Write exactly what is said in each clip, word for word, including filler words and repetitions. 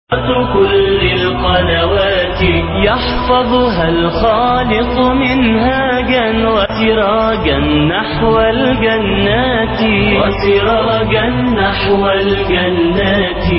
كل القنوات يحفظها الخالق منهاجا وسراجا نحو الجنات وسراجا نحو الجنات.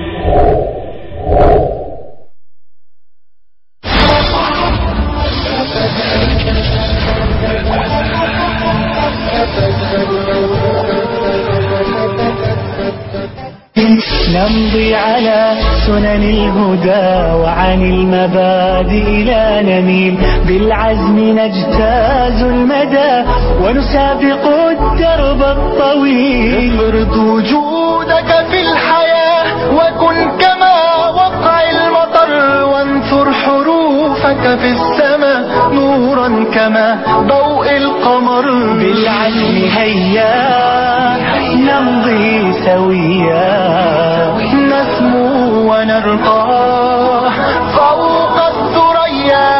نمضي على سنن الهدى وعن المبادئ لا نميل، بالعزم نجتاز المدى ونسابق الدرب الطويل. افرض وجودك في الحياة وكن كما وقع المطر، وانثر حروفك في السماء نورا كما ضوء القمر. بالعزم هيا نمضي سويا نسمو ونرقى فوق الثريا.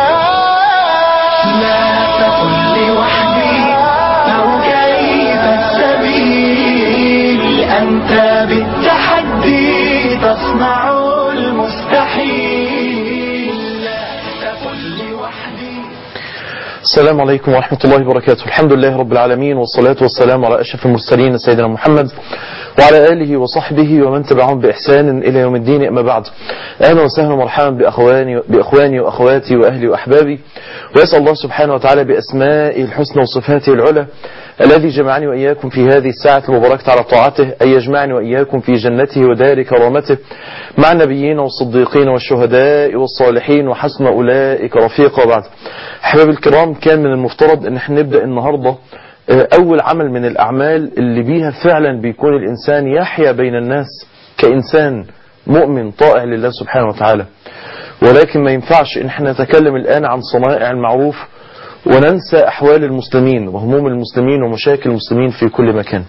لا تكن لوحدي أو كيف السبيل، أنت بالتحدي تصنع المستحيل. لا تكن لوحدي. السلام عليكم ورحمة الله وبركاته. الحمد لله رب العالمين، والصلاة والسلام على أشرف المرسلين سيدنا محمد وعلى آله وصحبه ومن تبعهم بإحسان إلى يوم الدين. أما بعد، أهلا وسهلا ومرحبا بأخواني, بأخواني وأخواتي وأهلي وأحبابي، وأسأل الله سبحانه وتعالى بأسمائه الحسنى وصفاته العلى الذي جمعني وإياكم في هذه الساعة المباركة على طاعته أن يجمعني وإياكم في جنته ودار كرامته مع النبيين والصديقين والشهداء والصالحين وحسن أولئك رفيقا. وبعد، أحبابي الكرام، كان من المفترض أن احنا نبدأ النهاردة أول عمل من الأعمال اللي بيها فعلا بيكون الإنسان يحيا بين الناس كإنسان مؤمن طائع لله سبحانه وتعالى، ولكن ما ينفعش إن احنا نتكلم الآن عن صنائع المعروف وننسى أحوال المسلمين وهموم المسلمين ومشاكل المسلمين في كل مكان.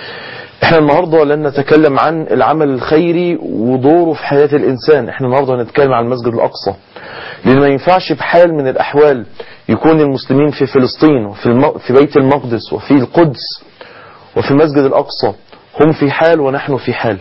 احنا النهاردة لن نتكلم عن العمل الخيري ودوره في حياة الإنسان، احنا النهاردة هنتكلم عن المسجد الأقصى، لأن ما ينفعش بحال من الأحوال يكون المسلمين في فلسطين وفي الم... في بيت المقدس وفي القدس وفي المسجد الأقصى هم في حال ونحن في حال.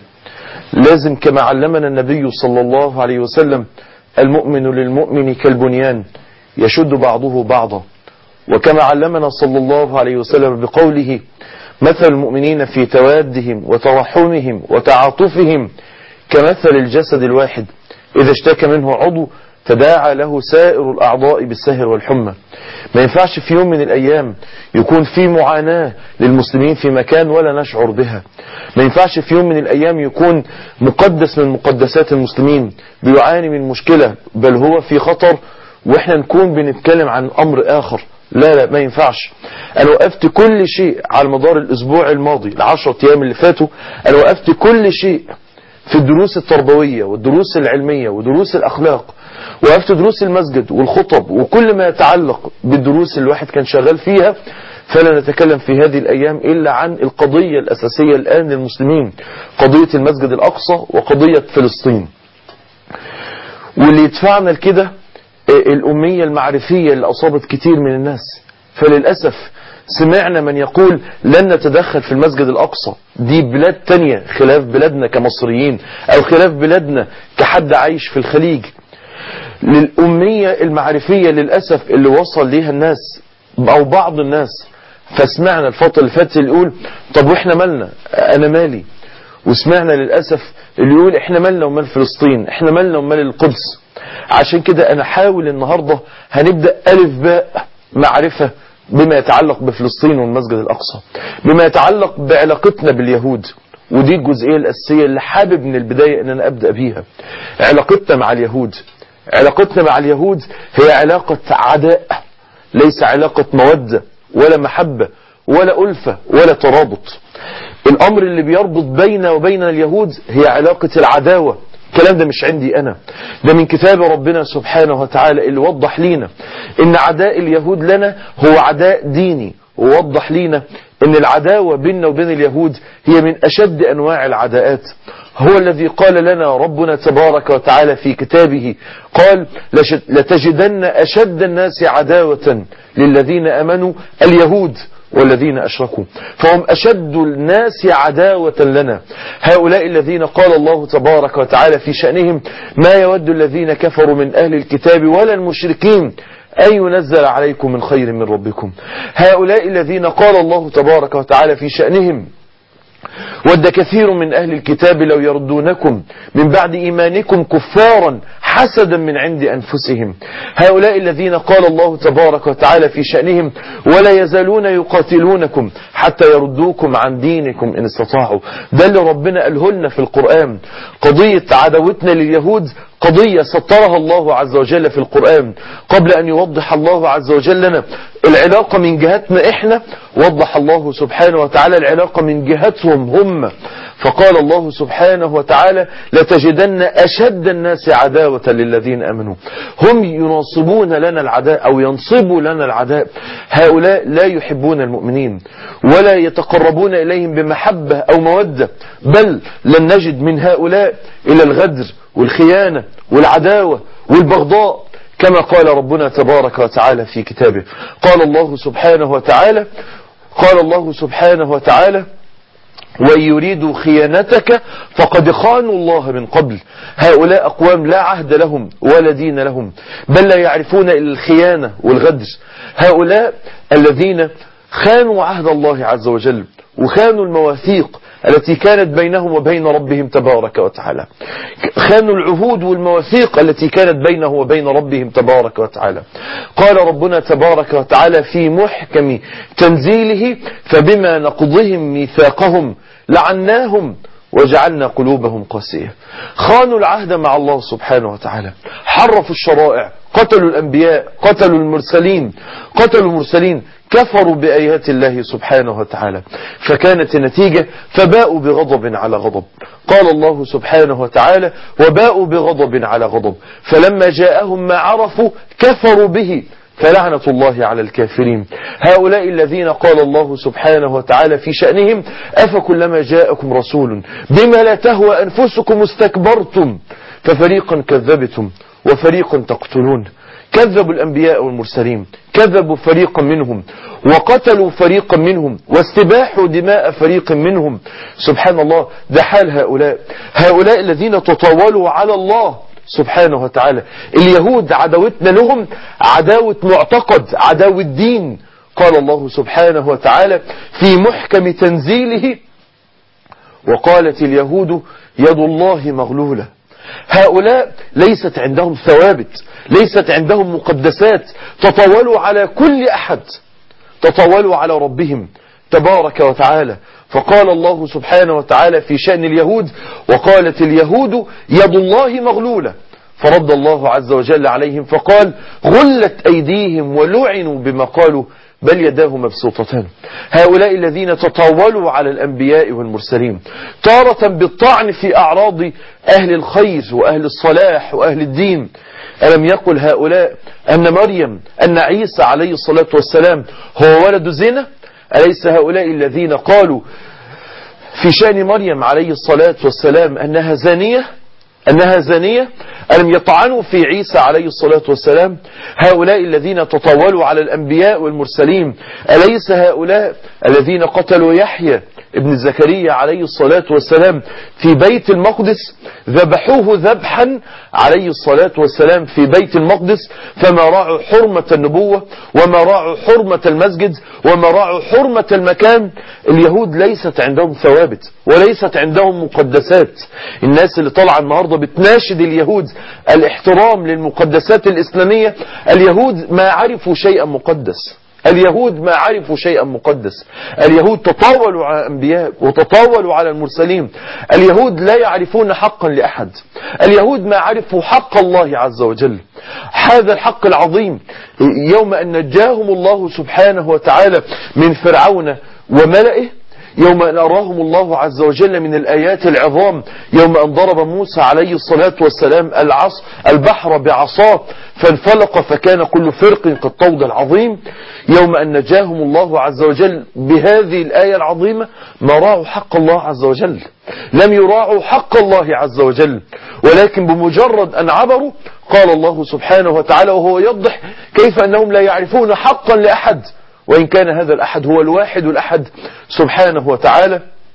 لازم كما علمنا النبي صلى الله عليه وسلم: المؤمن للمؤمن كالبنيان يشد بعضه بعضا. وكما علمنا صلى الله عليه وسلم بقوله: مثل المؤمنين في توادهم وترحمهم وتعاطفهم كمثل الجسد الواحد إذا اشتكى منه عضو تداعى له سائر الأعضاء بالسهر والحمى. ما ينفعش في يوم من الأيام يكون في معاناة للمسلمين في مكان ولا نشعر بها. ما ينفعش في يوم من الأيام يكون مقدس من مقدسات المسلمين بيعاني من مشكلة بل هو في خطر وإحنا نكون بنتكلم عن أمر آخر. لا لا ما ينفعش. أنا وقفت كل شيء على مدار الأسبوع الماضي العشرة أيام اللي فاتوا، أنا وقفت كل شيء في الدروس التربوية والدروس العلمية ودروس الأخلاق، وقفت دروس المسجد والخطب وكل ما يتعلق بالدروس اللي الواحد كان شغال فيها. فلا نتكلم في هذه الأيام إلا عن القضية الأساسية الآن للمسلمين، قضية المسجد الأقصى وقضية فلسطين. واللي يدفعنا لكده الأمية المعرفية اللي أصابت كتير من الناس. فللأسف سمعنا من يقول لن نتدخل في المسجد الأقصى، دي بلاد تانية خلاف بلادنا كمصريين أو خلاف بلادنا كحد عايش في الخليج. للأمية المعرفية للأسف اللي وصل ليها الناس أو بعض الناس. فسمعنا الفترة اللي فاتت اللي يقول طب وإحنا مالنا، أنا مالي. وسمعنا للأسف اللي يقول إحنا مالنا ومال فلسطين، إحنا مالنا ومال القدس. عشان كده أنا حاول النهاردة هنبدأ ألف باء معرفة بما يتعلق بفلسطين والمسجد الأقصى، بما يتعلق بعلاقتنا باليهود. ودي الجزئية الأساسية اللي حابب من البداية أن أنا أبدأ بيها. علاقتنا مع اليهود، علاقتنا مع اليهود هي علاقة عداء، ليس علاقة مودة ولا محبة ولا ألفة ولا ترابط. الأمر اللي بيربط بيننا وبين اليهود هي علاقة العداوة. الكلام ده مش عندي أنا، ده من كتاب ربنا سبحانه وتعالى اللي وضح لينا إن عداء اليهود لنا هو عداء ديني، ووضح لينا إن العداوة بيننا وبين اليهود هي من أشد أنواع العداءات. هو الذي قال لنا ربنا تبارك وتعالى في كتابه، قال: لتجدن أشد الناس عداوة للذين أمنوا اليهود والذين أشركوا فهم أشد الناس عداوة لنا. هؤلاء الذين قال الله تبارك وتعالى في شأنهم ما يود الذين كفروا من أهل الكتاب ولا المشركين أن ينزل عليكم من خير من ربكم. هؤلاء الذين قال الله تبارك وتعالى في شأنهم ود كثير من أهل الكتاب لو يردونكم من بعد إيمانكم كفارا حسدا من عند أنفسهم. هؤلاء الذين قال الله تبارك وتعالى في شأنهم ولا يزالون يقاتلونكم حتى يردوكم عن دينكم إن استطاعوا. ده اللي ربنا قاله لنا في القرآن. قضية عداوتنا لليهود قضية سطرها الله عز وجل في القرآن قبل أن يوضح الله عز وجل لنا العلاقة من جهتنا إحنا. وضح الله سبحانه وتعالى العلاقة من جهتهم هم، فقال الله سبحانه وتعالى لتجدن أشد الناس عداوة للذين أمنوا. هم ينصبون لنا العداء أو ينصبوا لنا العداء. هؤلاء لا يحبون المؤمنين ولا يتقربون إليهم بمحبة أو مودة، بل لن نجد من هؤلاء إلى الغدر والخيانة والعداوة والبغضاء كما قال ربنا تبارك وتعالى في كتابه. قال الله سبحانه وتعالى قال الله سبحانه وتعالى وإن يريدوا خيانتك فقد خانوا الله من قبل. هؤلاء أقوام لا عهد لهم ولا دين لهم، بل لا يعرفون إلا الخيانة والغدر. هؤلاء الذين خانوا عهد الله عز وجل وخانوا المواثيق التي كانت بينهم وبين ربهم تبارك وتعالى، خانوا العهود والمواثيق التي كانت بينه وبين ربهم تبارك وتعالى. قال ربنا تبارك وتعالى في محكم تنزيله فبما نقضهم ميثاقهم لعناهم وجعلنا قلوبهم قاسية. خانوا العهد مع الله سبحانه وتعالى، حرفوا الشرائع، قتلوا الأنبياء، قتلوا المرسلين قتلوا المرسلين كفروا بآيات الله سبحانه وتعالى، فكانت النتيجة فباءوا بغضب على غضب. قال الله سبحانه وتعالى وباءوا بغضب على غضب فلما جاءهم ما عرفوا كفروا به فلعنة الله على الكافرين. هؤلاء الذين قال الله سبحانه وتعالى في شأنهم أفكلما جاءكم رسول بما لا تهوى أنفسكم استكبرتم ففريقا كذبتم وفريقا تقتلون. كذبوا الأنبياء والمرسلين، كذبوا فريقا منهم وقتلوا فريقا منهم واستباحوا دماء فريق منهم. سبحان الله، ده حال هؤلاء هؤلاء الذين تطاولوا على الله سبحانه وتعالى. اليهود عداوتنا لهم عداوة معتقد، عداوة دين. قال الله سبحانه وتعالى في محكم تنزيله وقالت اليهود يد الله مغلولة. هؤلاء ليست عندهم ثوابت، ليست عندهم مقدسات، تطاولوا على كل أحد، تطاولوا على ربهم تبارك وتعالى. فقال الله سبحانه وتعالى في شأن اليهود وقالت اليهود يد الله مغلولة، فرد الله عز وجل عليهم فقال غلت أيديهم ولعنوا بما قالوا بل يداه مبسوطتان. هؤلاء الذين تطاولوا على الأنبياء والمرسلين تارة بالطعن في أعراض أهل الخير وأهل الصلاح وأهل الدين. ألم يقل هؤلاء أن مريم أن عيسى عليه الصلاة والسلام هو ولد زنا؟ أليس هؤلاء الذين قالوا في شأن مريم عليه الصلاة والسلام أنها زانية أنها زانية؟ ألم يطعنوا في عيسى عليه الصلاة والسلام؟ هؤلاء الذين تطاولوا على الأنبياء والمرسلين أليس هؤلاء الذين قتلوا يحيى ابن زكريا عليه الصلاة والسلام في بيت المقدس؟ ذبحوه ذبحا عليه الصلاة والسلام في بيت المقدس، فما راعوا حرمة النبوة وما راعوا حرمة المسجد وما راعوا حرمة المكان. اليهود ليست عندهم ثوابت وليست عندهم مقدسات. الناس اللي طالعه النهاردة بتناشد اليهود الاحترام للمقدسات الإسلامية، اليهود ما عرفوا شيئا مقدس، اليهود ما عرفوا شيئا مقدس. اليهود تطاولوا على الأنبياء وتطاولوا على المرسلين. اليهود لا يعرفون حقا لأحد. اليهود ما عرفوا حق الله عز وجل، هذا الحق العظيم. يوم أن نجاهم الله سبحانه وتعالى من فرعون وملئه، يوم أن أراهم الله عز وجل من الآيات العظام، يوم أن ضرب موسى عليه الصلاة والسلام العص البحر بعصاه فانفلق فكان كل فرق كالطود العظيم. يوم أن نجاهم الله عز وجل بهذه الآية العظيمة ما راعوا حق الله عز وجل، لم يراعوا حق الله عز وجل، ولكن بمجرد أن عبروا قال الله سبحانه وتعالى وهو يوضح كيف أنهم لا يعرفون حقا لأحد، وإن كان هذا الأحد هو الواحد الأحد سبحانه وتعالى.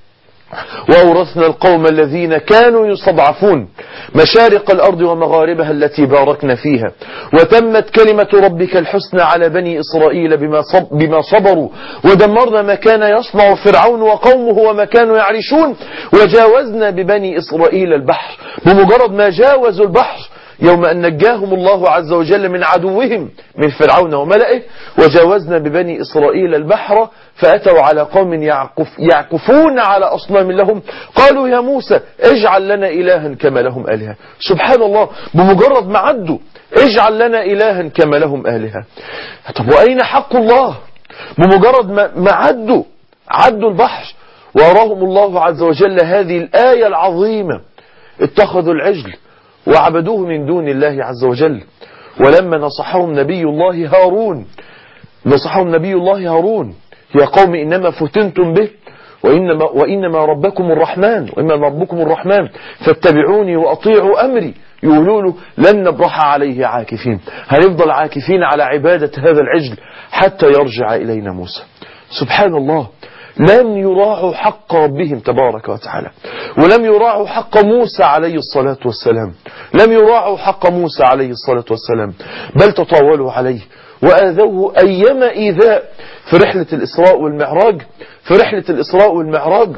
وأورثنا القوم الذين كانوا يستضعفون مشارق الأرض ومغاربها التي باركنا فيها وتمت كلمة ربك الحسنى على بني إسرائيل بما, صب بما صبروا ودمرنا ما كان يصنع فرعون وقومه وما كانوا يعرشون وجاوزنا ببني إسرائيل البحر. بمجرد ما جاوزوا البحر يوم أن نجاهم الله عز وجل من عدوهم من فرعون وملئه وجاوزنا ببني إسرائيل البحر فأتوا على قوم يعكف يعكفون على أصنام لهم قالوا يا موسى اجعل لنا إلها كما لهم آلهة. سبحان الله، بمجرد ما عدوا اجعل لنا إلها كما لهم آلهة. طب وأين حق الله؟ بمجرد ما عدوا عدوا البحر وأراهم الله عز وجل هذه الآية العظيمة اتخذوا العجل وعبدوه من دون الله عز وجل. ولما نصحهم نبي الله هارون نصحهم نبي الله هارون يا قوم إنما فتنتم به وإنما, وإنما ربكم الرحمن وإنما ربكم الرحمن فاتبعوني وأطيعوا أمري يقولوا له لن نبرح عليه عاكفين، هنفضل عاكفين على عبادة هذا العجل حتى يرجع إلينا موسى. سبحان الله، لم يراعوا حق ربهم تبارك وتعالى ولم يراعوا حق موسى عليه الصلاة والسلام لم يراعوا حق موسى عليه الصلاة والسلام بل تطاولوا عليه وآذوه أيما إيذاء. في رحلة الإسراء والمعراج في رحلة الإسراء والمعراج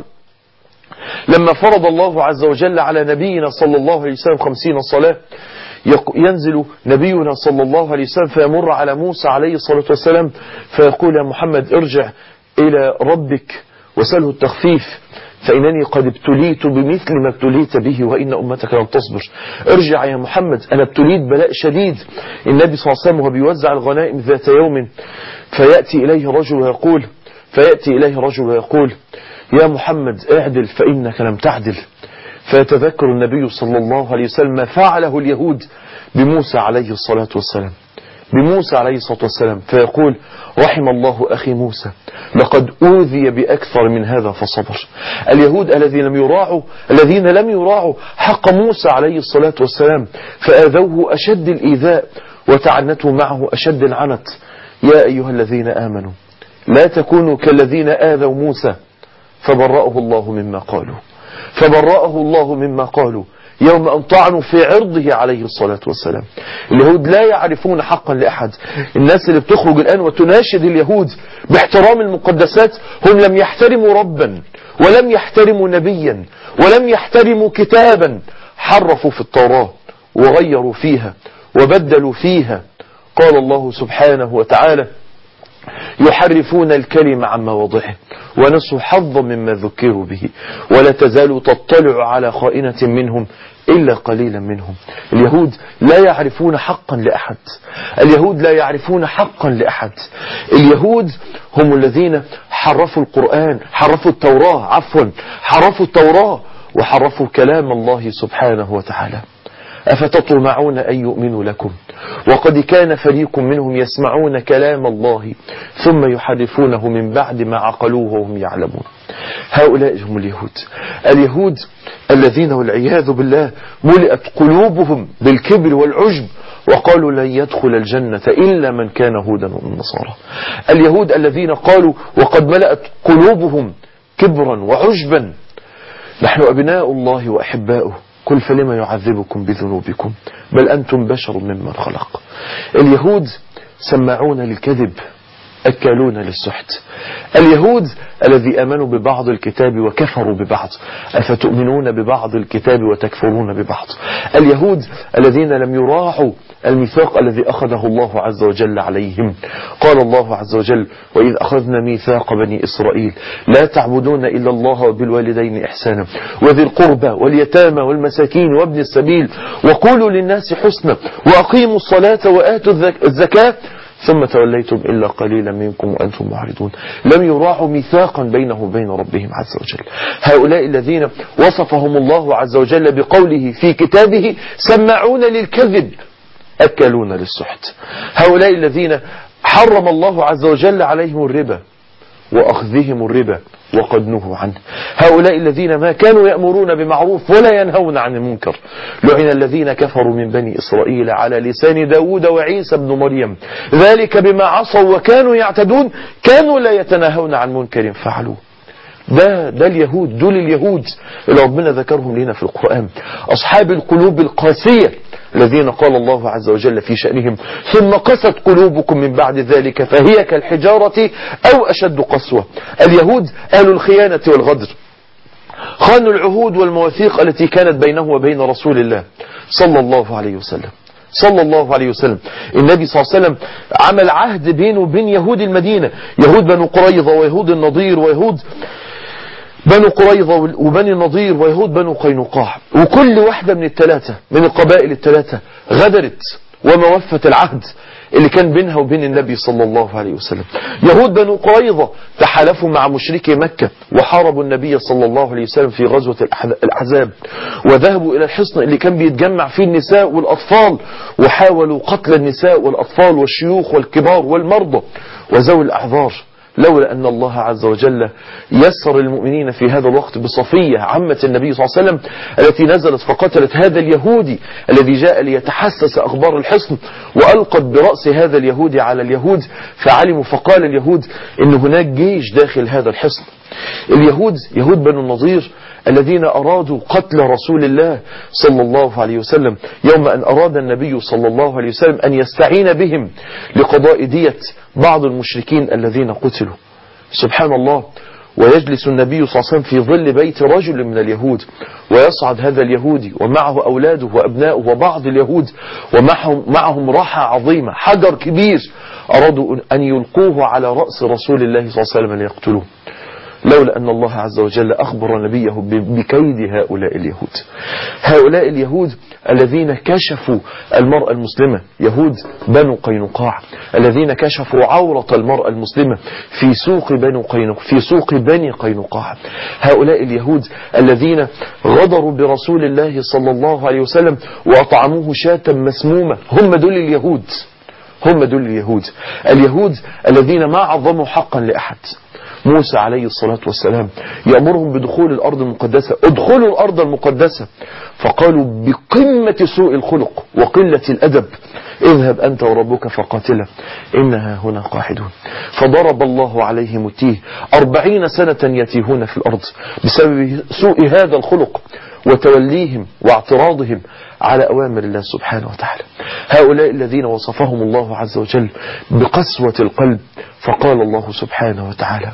لما فرض الله عز وجل على نبينا صلى الله عليه وسلم خمسين صلاة ينزل نبينا صلى الله عليه وسلم فيمر على موسى عليه الصلاة والسلام فيقول يا محمد ارجع إلى ربك وسله التخفيف فإنني قد ابتليت بمثل ما ابتليت به وإن أمتك لن تصبر. ارجع يا محمد أنا ابتليت بلاء شديد. النبي صلى الله عليه وسلم وهو بيوزع الغنائم ذات يوم فيأتي إليه رجل ويقول فيأتي إليه رجل ويقول يا محمد اعدل فإنك لم تعدل. فيتذكر النبي صلى الله عليه وسلم ما فعله اليهود بموسى عليه الصلاة والسلام بموسى عليه الصلاة والسلام فيقول رحم الله أخي موسى لقد أوذي بأكثر من هذا فصبر. اليهود الذين لم يراعوا الذين لم يراعوا حق موسى عليه الصلاة والسلام فآذوه أشد الإيذاء وتعنته معه أشد العنت. يا أيها الذين آمنوا لا تكونوا كالذين آذوا موسى فبرأه الله مما قالوا فبرأه الله مما قالوا يوم أن طعنوا في عرضه عليه الصلاة والسلام. اليهود لا يعرفون حقا لأحد. الناس اللي بتخرج الآن وتناشد اليهود باحترام المقدسات هم لم يحترموا ربا ولم يحترموا نبيا ولم يحترموا كتابا. حرفوا في التوراة وغيروا فيها وبدلوا فيها. قال الله سبحانه وتعالى يحرفون الكلم عن مواضعه ونسوا حظا مما ذكروا به ولا تزال تطلع على خائنة منهم إلا قليلا منهم. اليهود لا يعرفون حقا لأحد. اليهود لا يعرفون حقا لأحد. اليهود هم الذين حرفوا القرآن حرفوا التوراة عفوا حرفوا التوراة وحرفوا كلام الله سبحانه وتعالى. أفتطمعون أن يؤمنوا لكم وقد كان فريق منهم يسمعون كلام الله ثم يحرفونه من بعد ما عقلوه وهم يعلمون. هؤلاء هم اليهود. اليهود الذين والعياذ بالله ملئت قلوبهم بالكبر والعجب وقالوا لن يدخل الجنة إلا من كان هودا والنصارى. اليهود الذين قالوا وقد ملأت قلوبهم كبرا وعجبا نحن أبناء الله وأحباؤه قل فلما يعذبكم بذنوبكم بل أنتم بشر ممن خلق. اليهود سماعون للكذب أكالون للسحت. اليهود الذي آمنوا ببعض الكتاب وكفروا ببعض أفتؤمنون ببعض الكتاب وتكفرون ببعض. اليهود الذين لم يراعوا الميثاق الذي أخذه الله عز وجل عليهم. قال الله عز وجل وإذ أخذنا ميثاق بني إسرائيل لا تعبدون إلا الله وبالوالدين إحسانا وذي القربى واليتامى والمساكين وابن السبيل وقولوا للناس حسنا وأقيموا الصلاة وآتوا الزكاة ثم توليتم إلا قليلا منكم وأنتم معرضون. لم يراعوا ميثاقا بينه وبين ربهم عز وجل. هؤلاء الذين وصفهم الله عز وجل بقوله في كتابه سماعون للكذب أكلون للسحت. هؤلاء الذين حرم الله عز وجل عليهم الربا وأخذهم الربا وقد نهوا عنه. هؤلاء الذين ما كانوا يأمرون بمعروف ولا ينهون عن المنكر. لعن الذين كفروا من بني إسرائيل على لسان داود وعيسى بن مريم ذلك بما عصوا وكانوا يعتدون كانوا لا يتناهون عن منكر فعلوه. ده ده اليهود، دول اليهود اللي ربنا ذكرهم لنا في القرآن، أصحاب القلوب القاسية الذين قال الله عز وجل في شأنهم ثم قست قلوبكم من بعد ذلك فهي كالحجارة أو أشد قسوة. اليهود أهل الخيانة والغدر، خانوا العهود والمواثيق التي كانت بينه وبين رسول الله صلى الله عليه وسلم صلى الله عليه وسلم. النبي صلى الله عليه وسلم عمل عهد بينه وبين يهود المدينة، يهود بنو قريظة ويهود النضير ويهود بنو قريظة وبني النضير ويهود بنو قينقاع، وكل واحدة من الثلاثة من القبائل الثلاثة غدرت وما وفت العهد اللي كان بينها وبين النبي صلى الله عليه وسلم. يهود بنو قريظة تحالفوا مع مشركي مكة وحاربوا النبي صلى الله عليه وسلم في غزوة الأحزاب، وذهبوا إلى الحصن اللي كان بيتجمع فيه النساء والأطفال، وحاولوا قتل النساء والأطفال والشيوخ والكبار والمرضى وذوي الأعذار، لولا أن الله عز وجل يسر المؤمنين في هذا الوقت بصفية عمة النبي صلى الله عليه وسلم التي نزلت فقتلت هذا اليهودي الذي جاء ليتحسس أخبار الحصن، وألقت برأس هذا اليهودي على اليهود فعلموا، فقال اليهود إن هناك جيش داخل هذا الحصن. اليهود يهود بنو النضير الذين أرادوا قتل رسول الله صلى الله عليه وسلم يوم أن أراد النبي صلى الله عليه وسلم أن يستعين بهم لقضاء دية بعض المشركين الذين قتلوا. سبحان الله. ويجلس النبي صلى الله عليه وسلم في ظل بيت رجل من اليهود، ويصعد هذا اليهودي ومعه أولاده وأبناؤه وبعض اليهود ومعهم معهم راحة عظيمة، حجر كبير أرادوا أن يلقوه على رأس رسول الله صلى الله عليه وسلم ليقتلوه، لولا أن الله عز وجل أخبر نبيه بكيد هؤلاء اليهود. هؤلاء اليهود الذين كشفوا المرأة المسلمة، يهود بنو قينقاع الذين كشفوا عورة المرأة المسلمة في سوق بنو قينقاع في سوق بني قينقاع. هؤلاء اليهود الذين غدروا برسول الله صلى الله عليه وسلم وأطعموه شاة مسمومة، هم دول اليهود هم دول اليهود اليهود الذين ما عظموا حقا لأحد. موسى عليه الصلاة والسلام يأمرهم بدخول الأرض المقدسة، ادخلوا الأرض المقدسة، فقالوا بقمة سوء الخلق وقلة الأدب اذهب أنت وربك فقاتلا إنها هنا قاعدون. فضرب الله عليهم التيه أربعين سنة يتيهون في الأرض بسبب سوء هذا الخلق وتوليهم واعتراضهم على أوامر الله سبحانه وتعالى. هؤلاء الذين وصفهم الله عز وجل بقسوة القلب، فقال الله سبحانه وتعالى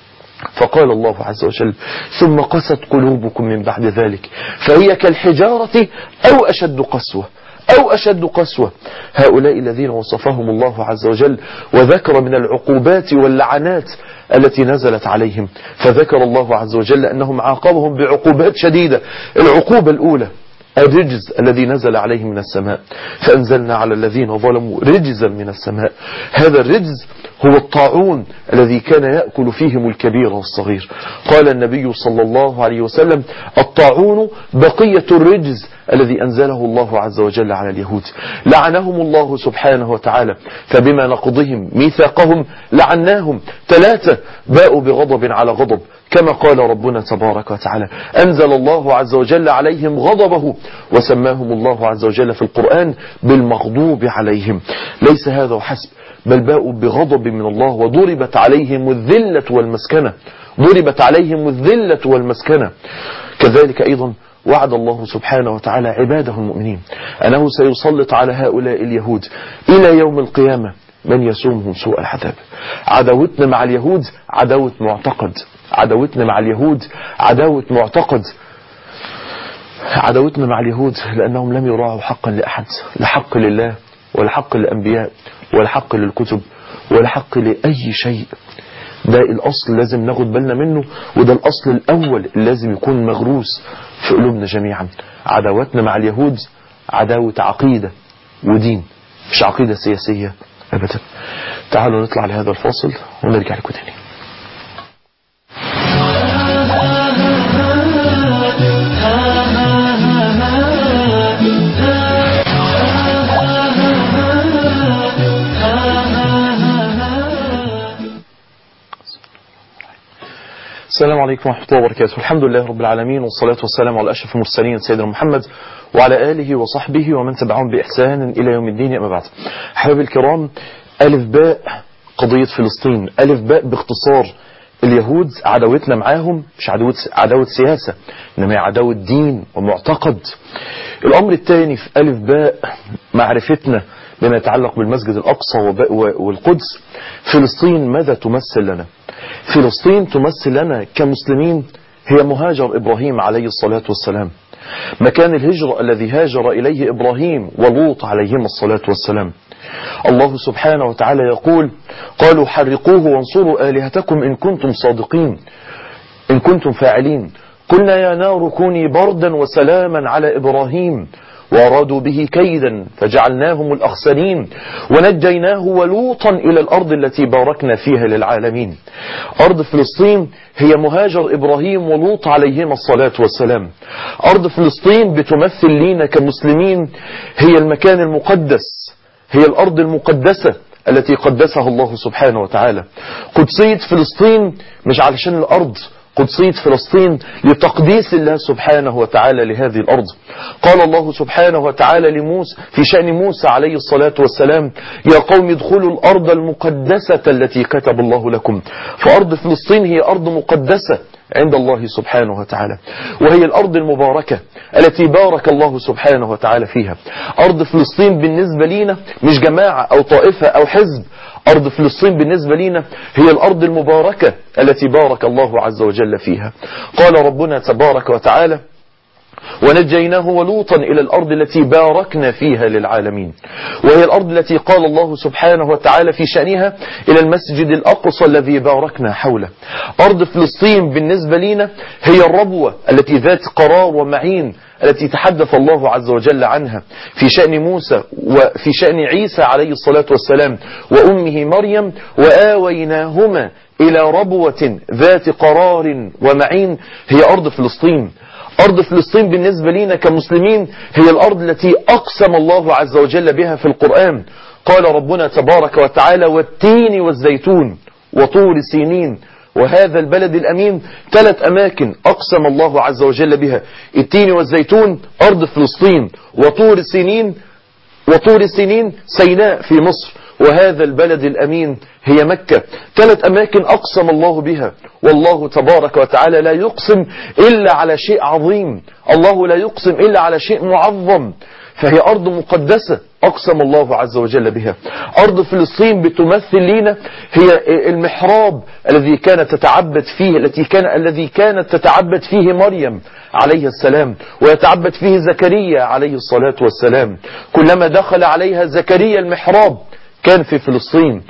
فقال الله عز وجل ثم قست قلوبكم من بعد ذلك فهي كالحجارة أو أشد قسوة أو أشد قسوة. هؤلاء الذين وصفهم الله عز وجل وذكر من العقوبات واللعنات التي نزلت عليهم، فذكر الله عز وجل أنهم عاقبهم بعقوبات شديدة. العقوبة الأولى الرجز الذي نزل عليهم من السماء، فأنزلنا على الذين ظلموا رجزا من السماء. هذا الرجز هو الطاعون الذي كان يأكل فيهم الكبير والصغير. قال النبي صلى الله عليه وسلم الطاعون بقية الرجز الذي أنزله الله عز وجل على اليهود. لعنهم الله سبحانه وتعالى، فبما نقضهم ميثاقهم لعناهم. ثلاثة باءوا بغضب على غضب، كما قال ربنا تبارك وتعالى أنزل الله عز وجل عليهم غضبه، وسماهم الله عز وجل في القرآن بالمغضوب عليهم. ليس هذا وحسب، بل باءوا بغضب من الله وضربت عليهم الذلة والمسكنة ضربت عليهم الذلة والمسكنة. كذلك أيضا وعد الله سبحانه وتعالى عباده المؤمنين أنه سيسلط على هؤلاء اليهود إلى يوم القيامة من يسومهم سوء العذاب. عداوتنا مع اليهود عداوة معتقد، عداوتنا مع اليهود عداوة معتقد عداوتنا مع اليهود لأنهم لم يراعوا حقا لأحد، لا حق لله ولا حق للأنبياء ولا حق للكتب ولا حق لأي شيء. ده الأصل لازم ناخد بالنا منه، وده الأصل الأول اللي لازم يكون مغروس في قلوبنا جميعا. عداوتنا مع اليهود عداوة عقيدة ودين، مش عقيدة سياسية أبدا. تعالوا نطلع لهذا الفاصل ونرجع لكم تاني. السلام عليكم ورحمة الله وبركاته. الحمد لله رب العالمين، والصلاة والسلام على أشرف المرسلين سيدنا محمد وعلى آله وصحبه ومن تبعهم بإحسان إلى يوم الدين. أما بعد، حبايبي الكرام، ألف باء قضية فلسطين، ألف باء باختصار. اليهود عداوتنا معاهم مش عداوة, عداوة سياسة، إنما هي عداوة دين ومعتقد. الأمر الثاني في ألف باء معرفتنا بما يتعلق بالمسجد الأقصى والقدس. فلسطين ماذا تمثل لنا؟ فلسطين تمثل لنا كمسلمين هي مهاجر إبراهيم عليه الصلاة والسلام، مكان الهجرة الذي هاجر إليه إبراهيم ولوط عليهما الصلاة والسلام. الله سبحانه وتعالى يقول: قالوا حرقوه وانصروا آلهتكم إن كنتم صادقين، إن كنتم فاعلين. قلنا يا نار كوني بردا وسلاما على إبراهيم وأرادوا به كيدا فجعلناهم الأخسرين ونجيناه ولوطا إلى الأرض التي باركنا فيها للعالمين. أرض فلسطين هي مهاجر إبراهيم ولوط عليهما الصلاة والسلام. أرض فلسطين بتمثل لينا كمسلمين هي المكان المقدس، هي الأرض المقدسة التي قدسها الله سبحانه وتعالى. قدسية فلسطين مش علشان الأرض، قدسية فلسطين لتقديس الله سبحانه وتعالى لهذه الأرض. قال الله سبحانه وتعالى لموسى في شأن موسى عليه الصلاة والسلام: يا قوم ادخلوا الأرض المقدسة التي كتب الله لكم. فأرض فلسطين هي أرض مقدسة عند الله سبحانه وتعالى، وهي الأرض المباركة التي بارك الله سبحانه وتعالى فيها. أرض فلسطين بالنسبة لنا مش جماعة أو طائفة أو حزب، أرض فلسطين بالنسبة لنا هي الأرض المباركة التي بارك الله عز وجل فيها. قال ربنا تبارك وتعالى: ونجيناه ولوطا إلى الأرض التي باركنا فيها للعالمين. وهي الأرض التي قال الله سبحانه وتعالى في شأنها: إلى المسجد الأقصى الذي باركنا حوله. أرض فلسطين بالنسبة لنا هي الربوة التي ذات قرار ومعين التي تحدث الله عز وجل عنها في شأن موسى وفي شأن عيسى عليه الصلاة والسلام وأمه مريم: وآويناهما إلى ربوة ذات قرار ومعين. هي أرض فلسطين. أرض فلسطين بالنسبة لنا كمسلمين هي الأرض التي أقسم الله عز وجل بها في القرآن. قال ربنا تبارك وتعالى: والتين والزيتون وطور سينين وهذا البلد الأمين. ثلاث أماكن أقسم الله عز وجل بها: التين والزيتون أرض فلسطين، وطور سينين وطور سينين سيناء في مصر، وهذا البلد الأمين هي مكة. ثلاث أماكن أقسم الله بها، والله تبارك وتعالى لا يقسم إلا على شيء عظيم، الله لا يقسم إلا على شيء معظم. فهي أرض مقدسة أقسم الله عز وجل بها. أرض فلسطين بتمثل لنا هي المحراب الذي كانت تتعبد فيه التي كان الذي كانت تتعبد فيه مريم عليه السلام، ويتعبد فيه زكريا عليه الصلاة والسلام. كلما دخل عليها زكريا المحراب كان في فلسطين،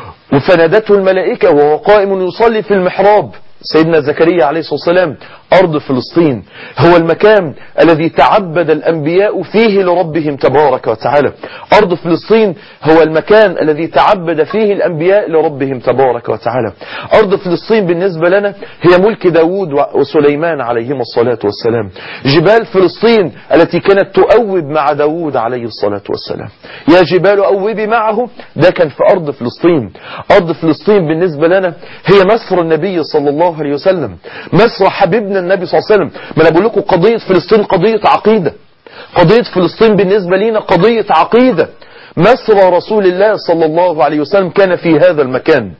وفنادته الملائكة وهو قائم يصلي في المحراب سيدنا زكريا عليه الصلاة والسلام. أرض فلسطين هو المكان الذي تعبد الأنبياء فيه لربهم تبارك وتعالى. أرض فلسطين هو المكان الذي تعبد فيه الأنبياء لربهم تبارك وتعالى. أرض فلسطين بالنسبة لنا هي ملك داود وسليمان عليهما الصلاة والسلام. جبال فلسطين التي كانت تؤوب مع داود عليه الصلاة والسلام. يا جبال أوبي معه، ده كان في أرض فلسطين. أرض فلسطين بالنسبة لنا هي مصر النبي صلى الله عليه وسلم، مصر حبيبنا النبي صلى الله عليه وسلم. ما انا بقول لكم قضية فلسطين قضية عقيدة، قضية فلسطين بالنسبة لنا قضية عقيدة. مصر رسول الله صلى الله عليه وسلم كان في هذا المكان.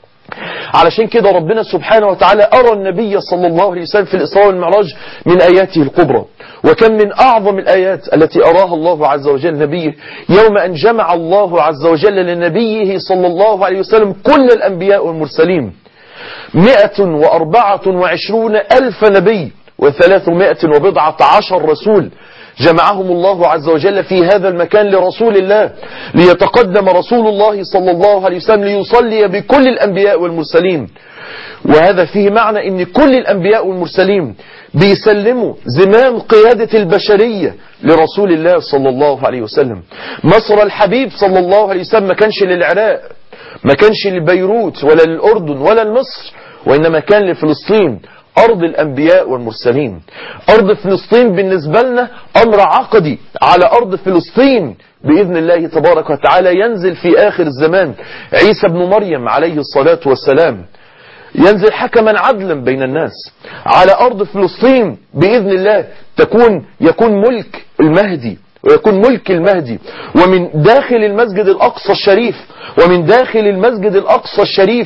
علشان كده ربنا سبحانه وتعالى أرى النبي صلى الله عليه وسلم في الإسراء والمعراج من آياته الكبرى. وكم من أعظم الآيات التي أراها الله عز وجل نبيه يوم أن جمع الله عز وجل لنبيه صلى الله عليه وسلم كل الأنبياء والمرسلين. مئة وأربعة وعشرون ألف نبي وثلاثمائة وبضعة عشر رسول جمعهم الله عز وجل في هذا المكان لرسول الله، ليتقدم رسول الله صلى الله عليه وسلم ليصلي بكل الأنبياء والمرسلين. وهذا فيه معنى ان كل الأنبياء والمرسلين بيسلموا زمام قيادة البشرية لرسول الله صلى الله عليه وسلم. مصر الحبيب صلى الله عليه وسلم ما كانش للعراق، ما كانش لبيروت ولا للأردن ولا لمصر، وإنما كان لفلسطين أرض الأنبياء والمرسلين. أرض فلسطين بالنسبة لنا أمر عقدي. على أرض فلسطين بإذن الله تبارك وتعالى ينزل في آخر الزمان عيسى بن مريم عليه الصلاة والسلام. ينزل حكما عدلا بين الناس على أرض فلسطين بإذن الله. تكون يكون ملك المهدي ويكون ملك المهدي. ومن داخل المسجد الأقصى الشريف ومن داخل المسجد الأقصى الشريف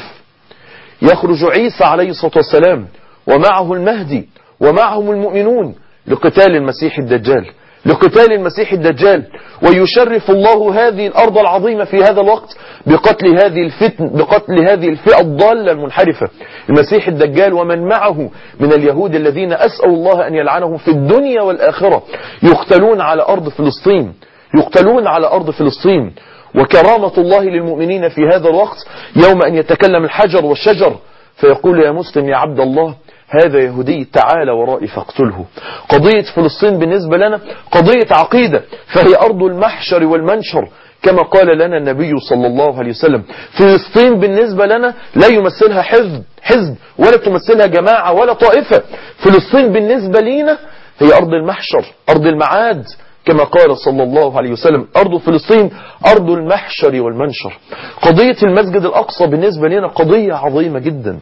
يخرج عيسى عليه الصلاة والسلام ومعه المهدي ومعهم المؤمنون لقتال المسيح الدجال لقتال المسيح الدجال. ويشرف الله هذه الأرض العظيمة في هذا الوقت بقتل هذه الفتن بقتل هذه الفئة الضالة المنحرفة المسيح الدجال ومن معه من اليهود الذين أسأل الله أن يلعنهم في الدنيا والآخرة. يقتلون على أرض فلسطين يقتلون على أرض فلسطين. وكرامة الله للمؤمنين في هذا الوقت يوم أن يتكلم الحجر والشجر فيقول يا مسلم يا عبد الله هذا يهودي تعالى ورائي فاقتله. قضية فلسطين بالنسبة لنا قضية عقيدة، فهي أرض المحشر والمنشر كما قال لنا النبي صلى الله عليه وسلم. فلسطين بالنسبة لنا لا يمثلها حزب حزب ولا تمثلها جماعة ولا طائفة. فلسطين بالنسبة لنا هي أرض المحشر أرض المعاد كما قال صلى الله عليه وسلم أرض فلسطين أرض المحشر والمنشر. قضية المسجد الأقصى بالنسبة لنا قضية عظيمة جدا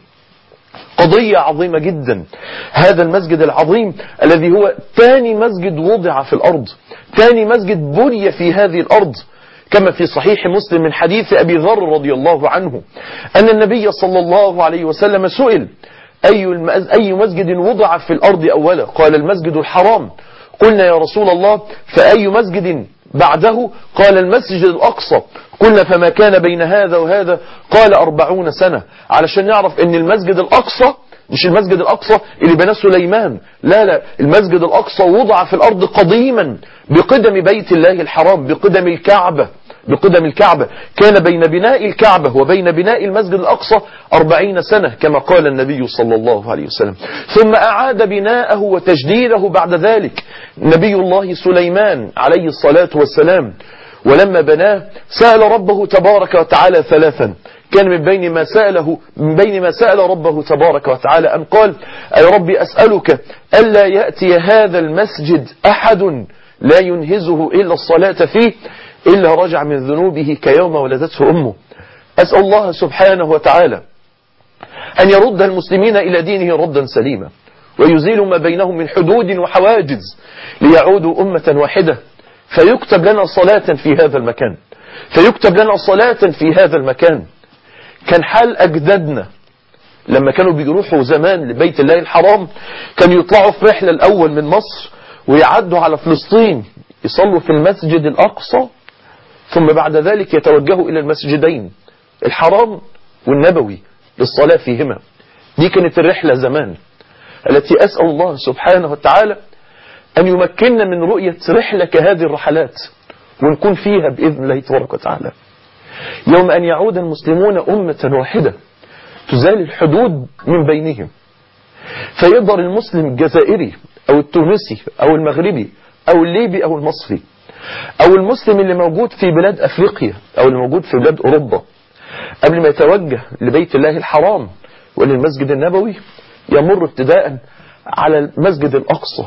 قضية عظيمة جدا. هذا المسجد العظيم الذي هو ثاني مسجد وضع في الأرض ثاني مسجد بني في هذه الأرض كما في صحيح مسلم من حديث أبي ذر رضي الله عنه أن النبي صلى الله عليه وسلم سئل أي أي مسجد وضع في الأرض أولا؟ قال المسجد الحرام. قلنا يا رسول الله فأي مسجد بعده؟ قال المسجد الأقصى. قلنا فما كان بين هذا وهذا؟ قال أربعون سنة. علشان نعرف أن المسجد الأقصى مش المسجد الأقصى اللي بناه سليمان، لا لا المسجد الأقصى وضع في الأرض قديما بقدم بيت الله الحرام بقدم الكعبة بقدم الكعبة. كان بين بناء الكعبة وبين بناء المسجد الأقصى أربعين سنة كما قال النبي صلى الله عليه وسلم. ثم أعاد بناءه وتجديده بعد ذلك نبي الله سليمان عليه الصلاة والسلام. ولما بناه سأل ربه تبارك وتعالى ثلاثا. كان من بين ما سأله من بين ما سأل ربه تبارك وتعالى أن قال أي ربي أسألك ألا يأتي هذا المسجد أحد لا ينهزه إلا الصلاة فيه إلا رجع من ذنوبه كيوم ولدته أمه. أسأل الله سبحانه وتعالى أن يرد المسلمين إلى دينه ردا سليما ويزيل ما بينهم من حدود وحواجز ليعودوا أمة واحدة فيكتب لنا صلاة في هذا المكان فيكتب لنا صلاة في هذا المكان. كان حال أجدادنا لما كانوا بيروحوا زمان لبيت الله الحرام كانوا يطلعوا في رحلة الأول من مصر ويعدوا على فلسطين يصلوا في المسجد الأقصى ثم بعد ذلك يتوجهوا إلى المسجدين الحرام والنبوي للصلاة فيهما. دي كانت الرحلة زمان التي أسأل الله سبحانه وتعالى أن يمكننا من رؤية رحلة كهذه الرحلات ونكون فيها بإذن الله تبارك وتعالى يوم أن يعود المسلمون أمة واحدة تزال الحدود من بينهم فيقدر المسلم الجزائري أو التونسي أو المغربي أو الليبي أو المصري أو المسلم اللي موجود في بلاد أفريقيا أو اللي موجود في بلاد أوروبا قبل ما يتوجه لبيت الله الحرام وللمسجد النبوي يمر ابتداء على المسجد الأقصى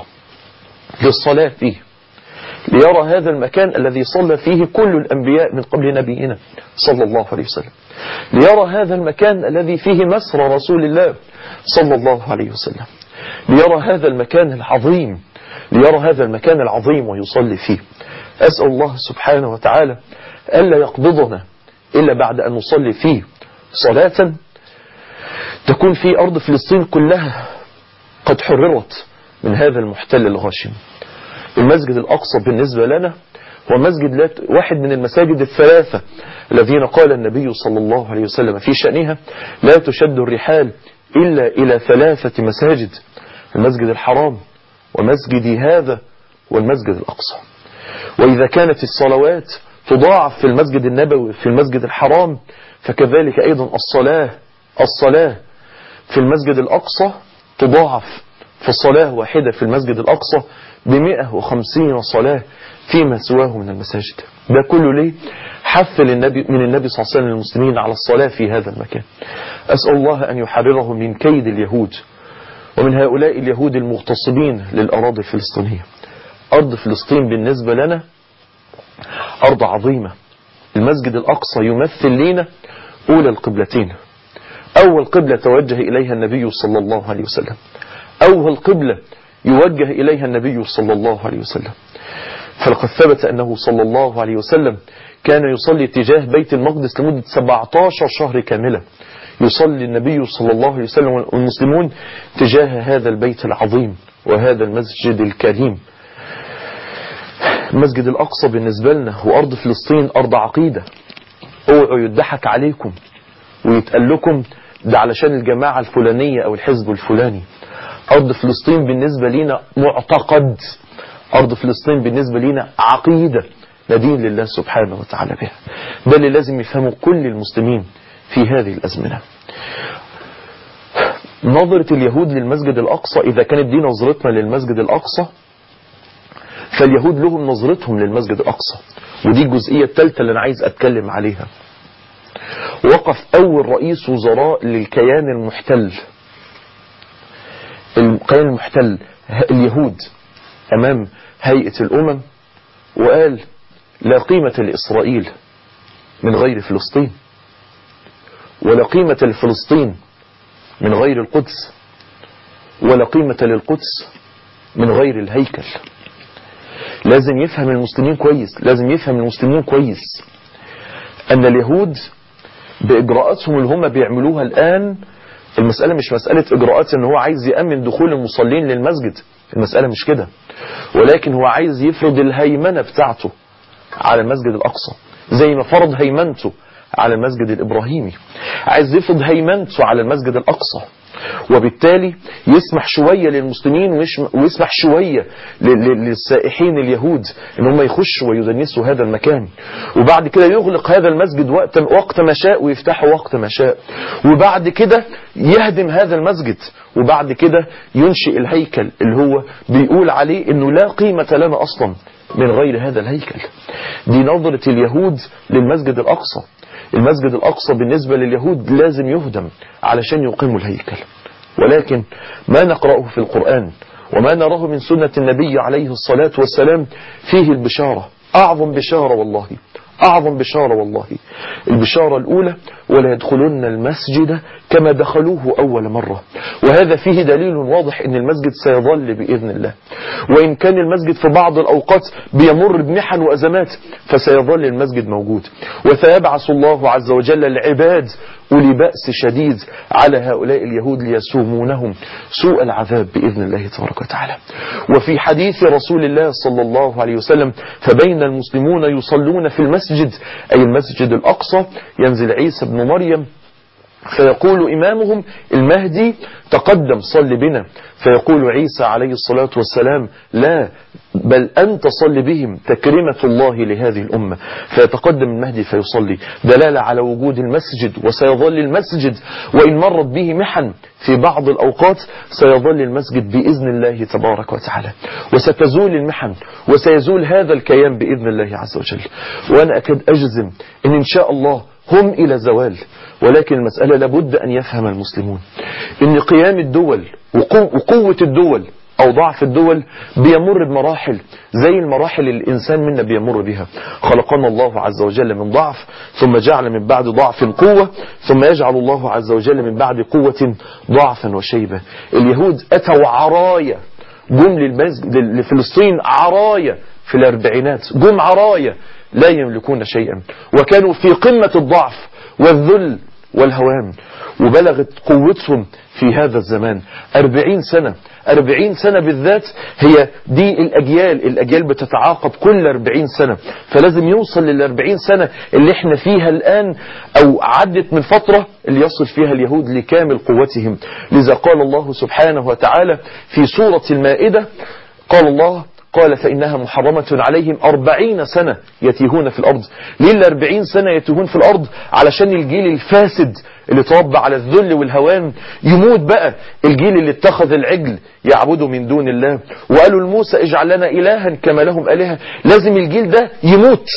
للصلاة فيه ليرى هذا المكان الذي صلى فيه كل الأنبياء من قبل نبينا صلى الله عليه وسلم ليرى هذا المكان الذي فيه مسرى رسول الله صلى الله عليه وسلم ليرى هذا المكان العظيم ليرى هذا المكان العظيم ويصلي فيه. أسأل الله سبحانه وتعالى ألا يقبضنا إلا بعد أن نصلي فيه صلاة تكون في أرض فلسطين كلها قد حررت من هذا المحتل الغاشم. المسجد الأقصى بالنسبة لنا هو مسجد لا واحد من المساجد الثلاثة الذين قال النبي صلى الله عليه وسلم في شأنها لا تشد الرحال إلا إلى ثلاثة مساجد المسجد الحرام ومسجد هذا والمسجد الأقصى. وإذا كانت الصلوات تضاعف في المسجد النبوي في المسجد الحرام فكذلك أيضا الصلاة الصلاة في المسجد الأقصى تضاعف فالصلاة واحدة في المسجد الأقصى بمئة وخمسين صلاة فيما سواه من المساجد. ده كله ليه؟ حث للنبي من النبي صلى الله عليه وسلم المسلمين على الصلاة في هذا المكان. أسأل الله أن يحررهم من كيد اليهود ومن هؤلاء اليهود المغتصبين للأراضي الفلسطينية. أرض فلسطين بالنسبة لنا أرض عظيمة. المسجد الأقصى يمثل لنا أولى القبلتين أول قبلة توجه إليها النبي صلى الله عليه وسلم، أول قبلة يوجه إليها النبي صلى الله عليه وسلم. فلقد ثبت أنه صلى الله عليه وسلم كان يصلي اتجاه بيت المقدس لمدة سبعة عشر شهر كاملة، يصلي النبي صلى الله عليه وسلم والمسلمون تجاه هذا البيت العظيم وهذا المسجد الكريم. المسجد الأقصى بالنسبة لنا وأرض فلسطين أرض عقيدة. اوعوا يضحك عليكم ويتقال لكم ده علشان الجماعة الفلانية أو الحزب الفلاني. أرض فلسطين بالنسبة لنا معتقد، أرض فلسطين بالنسبة لنا عقيدة ندين لله سبحانه وتعالى بها. ده اللي لازم يفهمه كل المسلمين في هذه الأزمنة. نظرة اليهود للمسجد الأقصى، إذا كانت دي نظرتنا للمسجد الأقصى، فاليهود لهم نظرتهم للمسجد الأقصى. ودي الجزئية الثالثة اللي أنا عايز أتكلم عليها. وقف أول رئيس وزراء للكيان المحتل، الكيان المحتل اليهود، أمام هيئة الأمم وقال لا قيمة لإسرائيل من غير فلسطين، ولا قيمة لفلسطين من غير القدس، ولا قيمة للقدس من غير الهيكل. لازم يفهم المسلمين كويس، لازم يفهم المسلمين كويس أن اليهود بإجراءاتهم اللي هم بيعملوها الآن، المسألة مش مسألة إجراءات أنه هو عايز يأمن دخول المصلين للمسجد، المسألة مش كده، ولكن هو عايز يفرض الهيمنة بتاعته على المسجد الأقصى زي ما فرض هيمنته على المسجد الإبراهيمي. عايز يفرض هيمنته على المسجد الأقصى، وبالتالي يسمح شوية للمسلمين ويسمح شوية للسائحين اليهود ان هم يخشوا ويدنسوا هذا المكان، وبعد كده يغلق هذا المسجد وقت وقت ما شاء ويفتحه وقت ما شاء، وبعد كده يهدم هذا المسجد، وبعد كده ينشئ الهيكل اللي هو بيقول عليه انه لا قيمة لنا اصلا من غير هذا الهيكل. دي نظرة اليهود للمسجد الأقصى. المسجد الأقصى بالنسبة لليهود لازم يهدم علشان يقيموا الهيكل، ولكن ما نقرأه في القرآن وما نراه من سنة النبي عليه الصلاة والسلام فيه البشارة، أعظم بشارة والله، أعظم بشارة والله. البشارة الأولى ولا يدخلون المسجد كما دخلوه أول مرة، وهذا فيه دليل واضح أن المسجد سيظل بإذن الله، وإن كان المسجد في بعض الأوقات بيمر بمحن وأزمات فسيظل المسجد موجود، وسيبعث الله عز وجل العباد أولي بأس شديد على هؤلاء اليهود ليسومونهم سوء العذاب بإذن الله تبارك وتعالى. وفي حديث رسول الله صلى الله عليه وسلم فبين المسلمون يصلون في المسجد أي المسجد الأقصى ينزل عيسى بن مريم فيقول إمامهم المهدي تقدم صل بنا، فيقول عيسى عليه الصلاة والسلام لا بل أنت صل بهم تكريمة الله لهذه الأمة، فيتقدم المهدي فيصلي، دلالة على وجود المسجد وسيظل المسجد، وإن مرت به محن في بعض الأوقات سيظل المسجد بإذن الله تبارك وتعالى، وستزول المحن وسيزول هذا الكيان بإذن الله عز وجل. وأنا أكاد أجزم أن إن شاء الله هم إلى زوال، ولكن المسألة لابد أن يفهم المسلمون أن قيام الدول وقوة الدول أو ضعف الدول بيمر بمراحل زي المراحل اللي الإنسان منا بيمر بها. خلقنا الله عز وجل من ضعف ثم جعل من بعد ضعف قوة، ثم يجعل الله عز وجل من بعد قوة ضعفا وشيبة. اليهود أتوا عرايا، جم لفلسطين عرايا في الأربعينات، جم عرايا لا يملكون شيئا، وكانوا في قمة الضعف والذل والهوان، وبلغت قوتهم في هذا الزمان أربعين سنة. أربعين سنة بالذات هي دي الأجيال، الأجيال بتتعاقب كل أربعين سنة، فلازم يوصل للأربعين سنة اللي احنا فيها الآن أو عدت من فترة اللي يصل فيها اليهود لكامل قوتهم. لذا قال الله سبحانه وتعالى في سورة المائدة، قال الله قال فإنها محرمة عليهم أربعين سنة يتيهون في الأرض. ليه الأربعين سنة يتيهون في الأرض؟ علشان الجيل الفاسد اللي تربى على الذل والهوان يموت بقى، الجيل اللي اتخذ العجل يعبدوا من دون الله وقالوا لموسى اجعل لنا إلها كما لهم آلهة، لازم الجيل ده يموت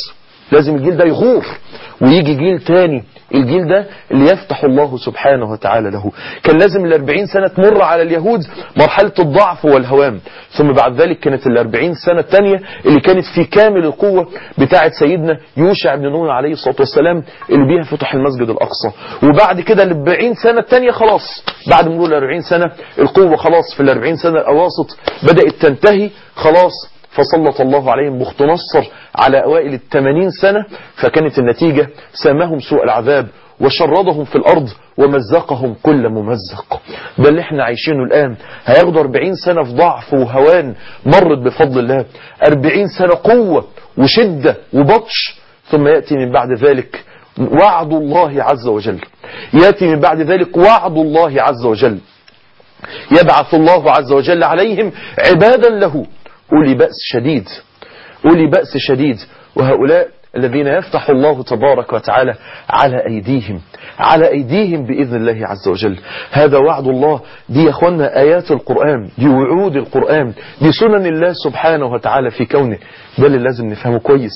لازم الجيل ده يغور ويجي جيل تاني، الجيل ده اللي يفتح الله سبحانه وتعالى له. كان لازم الأربعين سنة تمر على اليهود مرحلة الضعف والهوام، ثم بعد ذلك كانت الأربعين سنة التانية اللي كانت في كامل القوة بتاعة سيدنا يوشع بن نون عليه الصلاة والسلام اللي بيها فتح المسجد الأقصى. وبعد كده الأربعين سنة التانية خلاص، بعد مرور الأربعين سنة القوة خلاص في الأربعين سنة الأواسط بدأت تنتهي خلاص، فسلط الله عليهم بخت نصر على أوائل الثمانين سنة، فكانت النتيجة سامهم سوء العذاب وشردهم في الأرض ومزقهم كل ممزق. ده اللي احنا عايشينه الآن. هياخدوا أربعين سنة في ضعف وهوان مرت بفضل الله، أربعين سنة قوة وشدة وبطش، ثم يأتي من بعد ذلك وعد الله عز وجل، يأتي من بعد ذلك وعد الله عز وجل، يبعث الله عز وجل عليهم عبادا له أولي بأس شديد، أولي بأس شديد، وهؤلاء الذين يفتح الله تبارك وتعالى على أيديهم على أيديهم بإذن الله عز وجل. هذا وعد الله. دي يا أخوانا آيات القرآن، دي وعود القرآن، دي سنن الله سبحانه وتعالى في كونه. ده اللي لازم نفهمه كويس.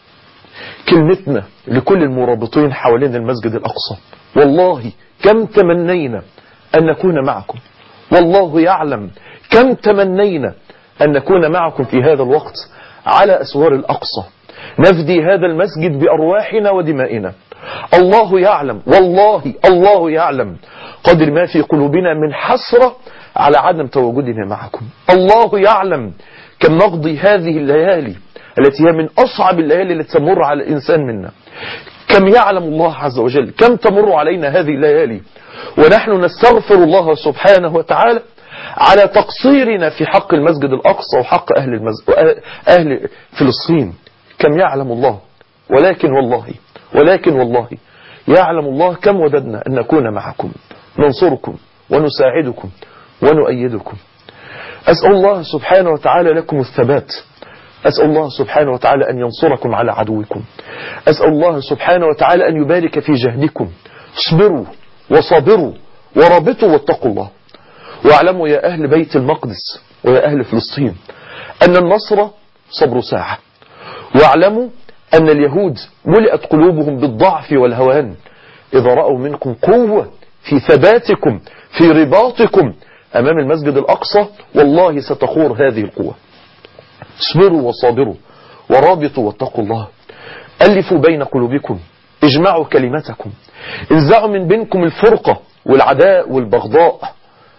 كلمتنا لكل المرابطين حوالين المسجد الأقصى، والله كم تمنينا أن نكون معكم، والله يعلم كم تمنينا أن نكون معكم في هذا الوقت على أسوار الأقصى، نفدي هذا المسجد بأرواحنا ودمائنا. الله يعلم، والله الله يعلم قدر ما في قلوبنا من حسرة على عدم تواجدنا معكم. الله يعلم كم نقضي هذه الليالي التي هي من أصعب الليالي التي تمر على الإنسان منا. كم يعلم الله عز وجل كم تمر علينا هذه الليالي ونحن نستغفر الله سبحانه وتعالى على تقصيرنا في حق المسجد الأقصى وحق أهل, المسجد أهل فلسطين. كم يعلم الله، ولكن والله ولكن والله يعلم الله كم وددنا أن نكون معكم، ننصركم ونساعدكم ونؤيدكم. أسأل الله سبحانه وتعالى لكم الثبات، أسأل الله سبحانه وتعالى أن ينصركم على عدوكم، أسأل الله سبحانه وتعالى أن يبارك في جهدكم. اصبروا وصابروا ورابطوا واتقوا الله. واعلموا يا أهل بيت المقدس ويا أهل فلسطين أن النصر صبر ساعة، واعلموا أن اليهود ملئت قلوبهم بالضعف والهوان إذا رأوا منكم قوة في ثباتكم في رباطكم أمام المسجد الأقصى، والله ستخور هذه القوة. اصبروا وصابروا ورابطوا واتقوا الله. ألفوا بين قلوبكم، اجمعوا كلمتكم، انزعوا من بينكم الفرقة والعداء والبغضاء.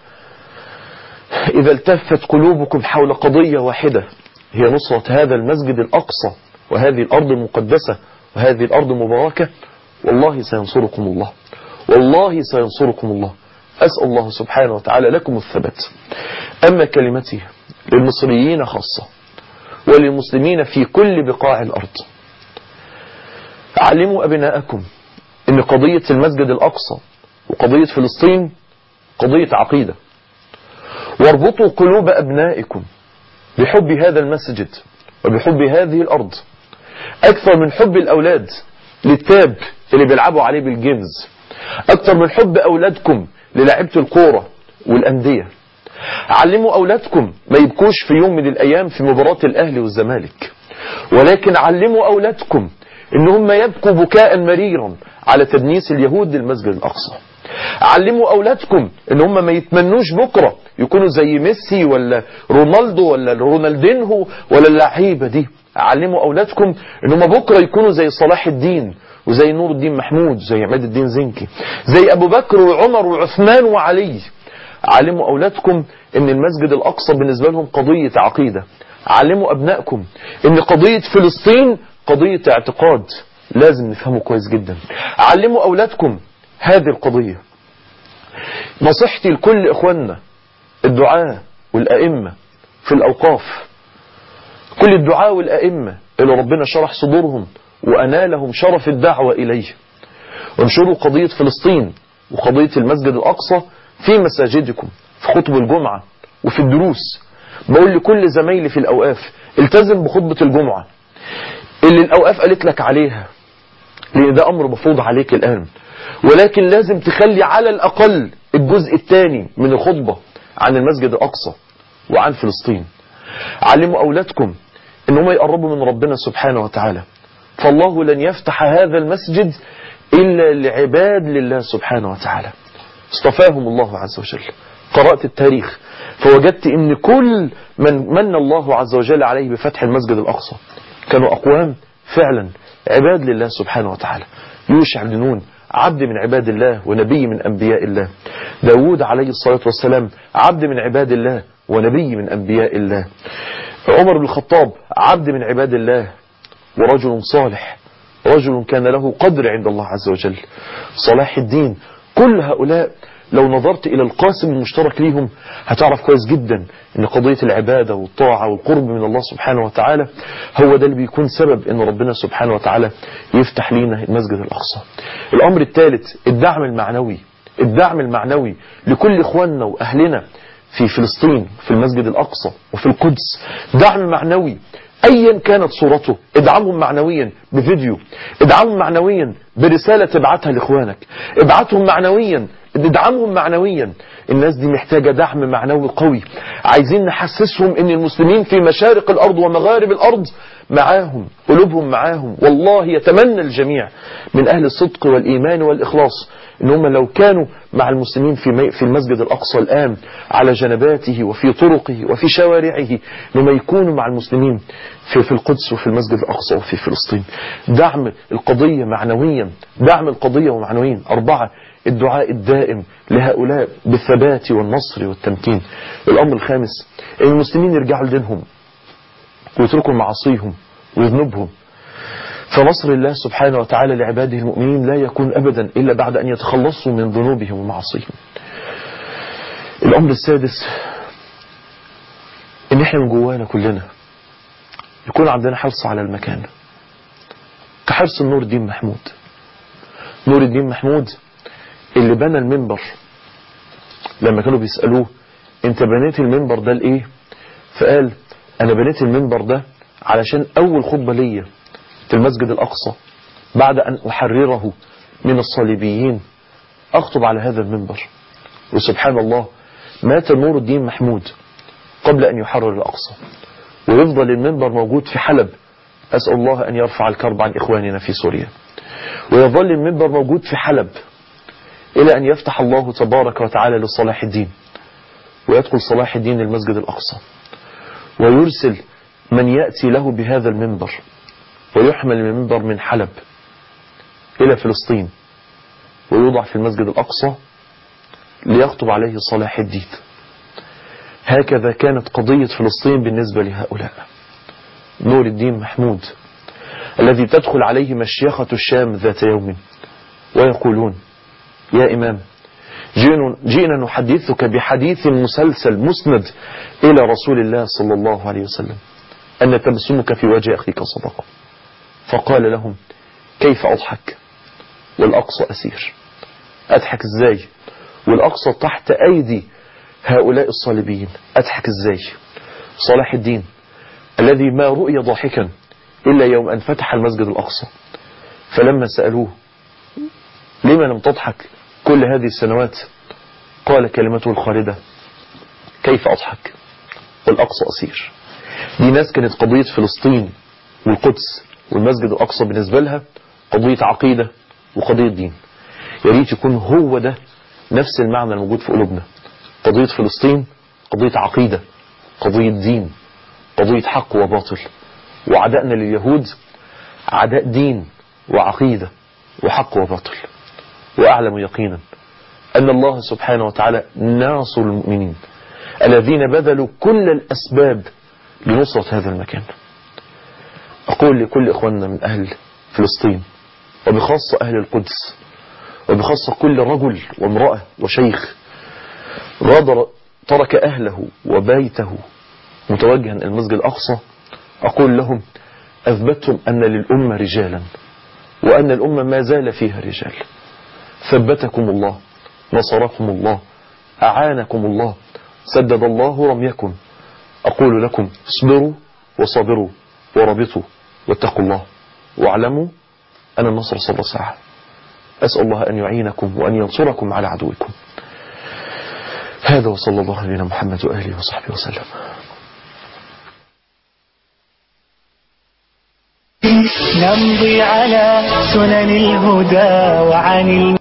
إذا التفت قلوبكم حول قضية واحدة هي نصرة هذا المسجد الأقصى وهذه الأرض المقدسة وهذه الأرض المباركة، والله سينصركم الله، والله سينصركم الله. أسأل الله سبحانه وتعالى لكم الثبات. أما كلمتي للمصريين خاصة وللمسلمين في كل بقاع الأرض، علموا أبناءكم أن قضية المسجد الأقصى وقضية فلسطين قضية عقيدة، واربطوا قلوب أبنائكم بحب هذا المسجد وبحب هذه الأرض أكثر من حب الأولاد للتاب اللي بيلعبوا عليه بالجيمز، أكثر من حب أولادكم للاعيبة الكورة والأندية. علموا أولادكم ما يبكوش في يوم من الأيام في مباراة الأهلي والزمالك، ولكن علموا أولادكم إن هم يبكوا بكاء مريرا على تدنيس اليهود للمسجد الأقصى. علموا أولادكم إن هم ما يتمنوش بكرة يكونوا زي ميسي ولا رونالدو ولا رونالدينهو ولا اللعيبة دي. علموا أولادكم إن هم بكرة يكونوا زي صلاح الدين وزي نور الدين محمود زي عماد الدين زنكي زي أبو بكر وعمر وعثمان وعلي. علموا أولادكم إن المسجد الأقصى بالنسبة لهم قضية عقيدة. علموا أبنائكم إن قضية فلسطين قضية اعتقاد لازم نفهمه كويس جدا. علموا أولادكم هذه القضية. نصيحتي لكل إخواننا الدعاة والأئمة في الأوقاف، كل الدعاة والأئمة اللي ربنا شرح صدورهم وأنالهم شرف الدعوة إليه، وانشروا قضية فلسطين وقضية المسجد الأقصى في مساجدكم في خطب الجمعة وفي الدروس. بقول لكل زمايلي في الأوقاف التزم بخطبة الجمعة اللي الأوقاف قالت لك عليها، لأن ده أمر مفروض عليك الآن، ولكن لازم تخلي على الأقل الجزء الثاني من الخطبة عن المسجد الأقصى وعن فلسطين. علموا أولادكم إن هم يقربوا من ربنا سبحانه وتعالى، فالله لن يفتح هذا المسجد إلا لعباد لله سبحانه وتعالى اصطفاهم الله عز وجل. قرأت التاريخ فوجدت ان كل من من الله عز وجل عليه بفتح المسجد الأقصى كانوا أقوام فعلا عباد لله سبحانه وتعالى. يوشع بن نون عبد من عباد الله ونبي من أنبياء الله. داود عليه الصلاة والسلام عبد من عباد الله ونبي من أنبياء الله. عمر بن الخطاب عبد من عباد الله ورجل صالح، رجل كان له قدر عند الله عز وجل. صلاح الدين. كل هؤلاء لو نظرت إلى القاسم المشترك ليهم هتعرف كويس جدا ان قضية العبادة والطاعة والقرب من الله سبحانه وتعالى هو ده اللي بيكون سبب ان ربنا سبحانه وتعالى يفتح لينا المسجد الأقصى. الأمر الثالث الدعم المعنوي. الدعم المعنوي لكل إخواننا وأهلنا في فلسطين في المسجد الأقصى وفي القدس. دعم معنوي ايا كانت صورته. ادعمهم معنويا بفيديو، ادعمهم معنويا برسالة تبعتها لاخوانك، ابعتهم معنويا، ادعمهم معنويا. الناس دي محتاجة دعم معنوي قوي. عايزين نحسسهم ان المسلمين في مشارق الارض ومغارب الارض معاهم، قلوبهم معاهم. والله يتمنى الجميع من اهل الصدق والايمان والاخلاص ان هم لو كانوا مع المسلمين في في المسجد الأقصى الآن على جنباته وفي طرقه وفي شوارعه، انهم يكونوا مع المسلمين في في القدس وفي المسجد الأقصى وفي فلسطين. دعم القضية معنويا، دعم القضية ومعنويا. أربعة الدعاء الدائم لهؤلاء بالثبات والنصر والتمكين. الأمر الخامس ان المسلمين يرجعوا لدينهم ويتركوا معاصيهم وذنوبهم. فنصر الله سبحانه وتعالى لعباده المؤمنين لا يكون أبدا إلا بعد أن يتخلصوا من ذنوبهم ومعاصيهم. الأمر السادس إن إحنا من جوانا كلنا يكون عندنا حرص على المكان كحرص النور الدين محمود. نور الدين محمود اللي بنى المنبر لما كانوا بيسألوه أنت بنيت المنبر ده لإيه؟ فقال أنا بنيت المنبر ده علشان أول خطبة ليا في المسجد الأقصى بعد أن أحرره من الصليبيين أخطب على هذا المنبر. وسبحان الله مات نور الدين محمود قبل أن يحرر الأقصى، ويفضل المنبر موجود في حلب. أسأل الله أن يرفع الكرب عن إخواننا في سوريا. ويظل المنبر موجود في حلب إلى أن يفتح الله تبارك وتعالى لصلاح الدين، ويدخل صلاح الدين المسجد الأقصى ويرسل من يأتي له بهذا المنبر، ويحمل المنبر من حلب إلى فلسطين ويوضع في المسجد الأقصى ليخطب عليه صلاح الدين. هكذا كانت قضية فلسطين بالنسبة لهؤلاء. نور الدين محمود الذي تدخل عليه مشيخة الشام ذات يوم ويقولون يا إمام جئنا نحدثك بحديث مسلسل مسند إلى رسول الله صلى الله عليه وسلم أن تبسمك في وجه أخيك صدقة. فقال لهم كيف أضحك والأقصى أسير؟ أضحك إزاي والأقصى تحت أيدي هؤلاء الصليبيين؟ أضحك إزاي؟ صلاح الدين الذي ما رؤي ضاحكا إلا يوم أن فتح المسجد الأقصى، فلما سألوه لما لم تضحك كل هذه السنوات قال كلمته الخالدة كيف أضحك والأقصى أسير. دي ناس كانت قضية فلسطين والقدس والمسجد الأقصى بالنسبة لها قضية عقيدة وقضية دين. يا ريت يكون هو ده نفس المعنى الموجود في قلوبنا. قضية فلسطين قضية عقيدة، قضية دين، قضية حق وباطل. وعدائنا لليهود عداء دين وعقيدة وحق وباطل. وأعلم يقينا أن الله سبحانه وتعالى ناصر المؤمنين الذين بذلوا كل الأسباب لنصرة هذا المكان. أقول لكل إخواننا من أهل فلسطين وبخاصة أهل القدس وبخاصة كل رجل وامرأة وشيخ غادر ترك أهله وبيته متوجها المسجد الأقصى، أقول لهم أثبتتم أن للأمة رجالا وأن الأمة ما زال فيها رجال. ثبتكم الله، نصركم الله، أعانكم الله، سدد الله رميكم. أقول لكم اصبروا وصابروا وربطوا واتقوا الله واعلموا أن النصر صبر ساعة. أسأل الله أن يعينكم وأن ينصركم على عدوكم. هذا وصلى الله على محمد وآله وصحبه وسلم. نمضي على سنن الهدى وعن